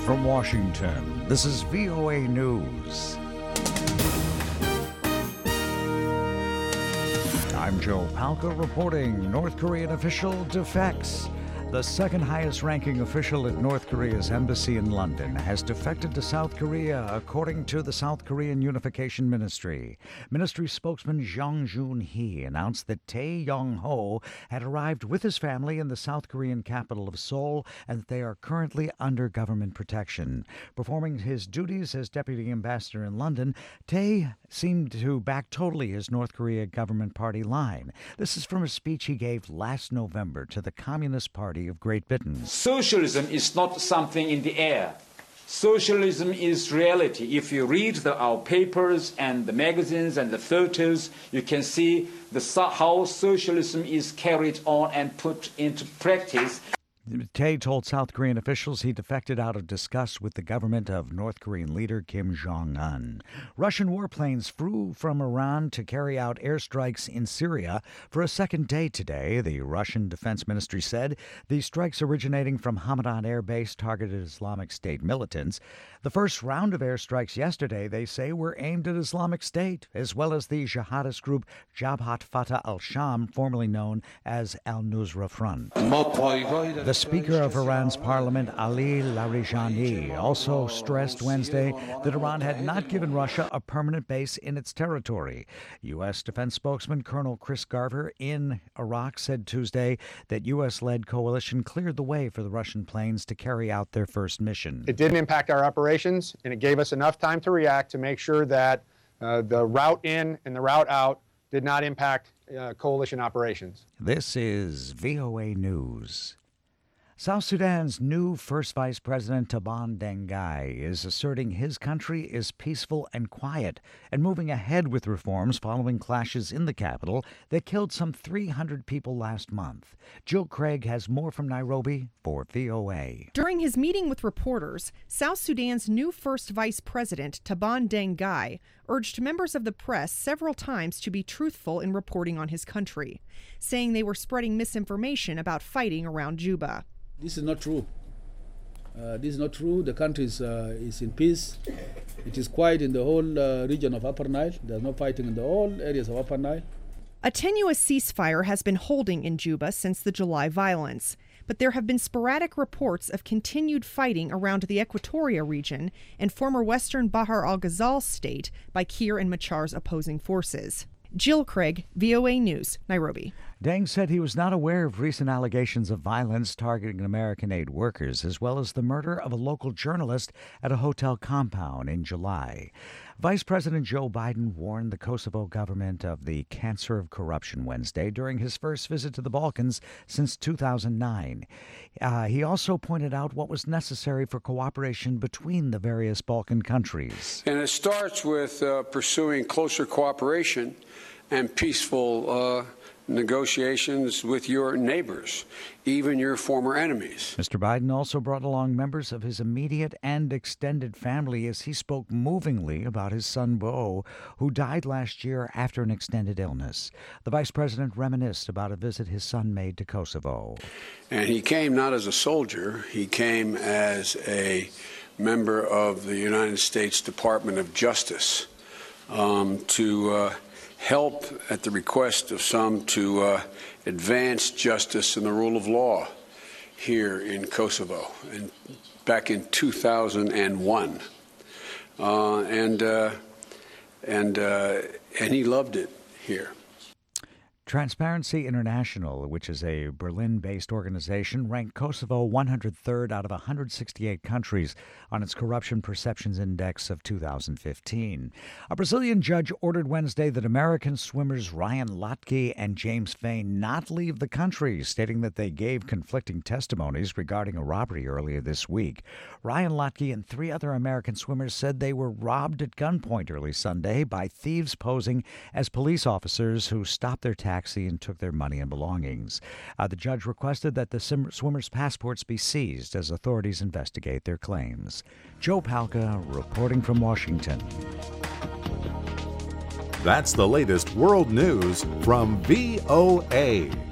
from Washington, this is VOA News. I'm Joe Palca reporting North Korean official defects. The second highest ranking official at North Korea's embassy in London has defected to South Korea, according to the South Korean Unification Ministry. Ministry spokesman Jung Joon-hee announced that Tae Yong-ho had arrived with his family in the South Korean capital of Seoul and that they are currently under government protection. Performing his duties as deputy ambassador in London, Tae seemed to back totally his North Korea government party line. This is from a speech he gave last November to the Communist Party of Great Britain. Socialism is not something in the air. Socialism is reality. If you read our papers and the magazines and the photos, you can see how socialism is carried on and put into practice. Tae told South Korean officials he defected out of disgust with the government of North Korean leader Kim Jong-un. Russian warplanes flew from Iran to carry out airstrikes in Syria for a second day today, the Russian Defense Ministry said. The strikes originating from Hamadan Air Base targeted Islamic State militants. The first round of airstrikes yesterday, they say, were aimed at Islamic State, as well as the jihadist group Jabhat Fatah al-Sham, formerly known as Al-Nusra Front. The Speaker of Iran's parliament, Ali Larijani, also stressed Wednesday that Iran had not given Russia a permanent base in its territory. U.S. Defense spokesman Colonel Chris Garver in Iraq said Tuesday that U.S.-led coalition cleared the way for the Russian planes to carry out their first mission. It didn't impact our operations, and it gave us enough time to react to make sure that the route in and the route out did not impact coalition operations. This is VOA News. South Sudan's new first vice president, Taban Deng Gai, is asserting his country is peaceful and quiet and moving ahead with reforms following clashes in the capital that killed some 300 people last month. Jill Craig has more from Nairobi for VOA. During his meeting with reporters, South Sudan's new first vice president, Taban Deng Gai, urged members of the press several times to be truthful in reporting on his country, saying they were spreading misinformation about fighting around Juba. This is not true. This is not true. The country is in peace. It is quiet in the whole region of Upper Nile. There's no fighting in the whole areas of Upper Nile. A tenuous ceasefire has been holding in Juba since the July violence, but there have been sporadic reports of continued fighting around the Equatoria region and former Western Bahr al-Ghazal state by Kiir and Machar's opposing forces. Jill Craig, VOA News, Nairobi. Deng said he was not aware of recent allegations of violence targeting American aid workers, as well as the murder of a local journalist at a hotel compound in July. Vice President Joe Biden warned the Kosovo government of the cancer of corruption Wednesday during his first visit to the Balkans since 2009. He also pointed out what was necessary for cooperation between the various Balkan countries. And it starts with pursuing closer cooperation and peaceful negotiations with your neighbors, even your former enemies. Mr. Biden also brought along members of his immediate and extended family as he spoke movingly about his son Bo, who died last year after an extended illness. The vice president reminisced about a visit his son made to Kosovo. And he came not as a soldier, he came as a member of the United States Department of Justice to help, at the request of some, to advance justice and the rule of law here in Kosovo, and back in 2001, and he loved it here. Transparency International, which is a Berlin-based organization, ranked Kosovo 103rd out of 168 countries on its Corruption Perceptions Index of 2015. A Brazilian judge ordered Wednesday that American swimmers Ryan Lochte and James Fain not leave the country, stating that they gave conflicting testimonies regarding a robbery earlier this week. Ryan Lochte and 3 other American swimmers said they were robbed at gunpoint early Sunday by thieves posing as police officers who stopped their taxi and took their money and belongings. The judge requested that the swimmers' passports be seized as authorities investigate their claims. Joe Palca reporting from Washington. That's the latest world news from VOA.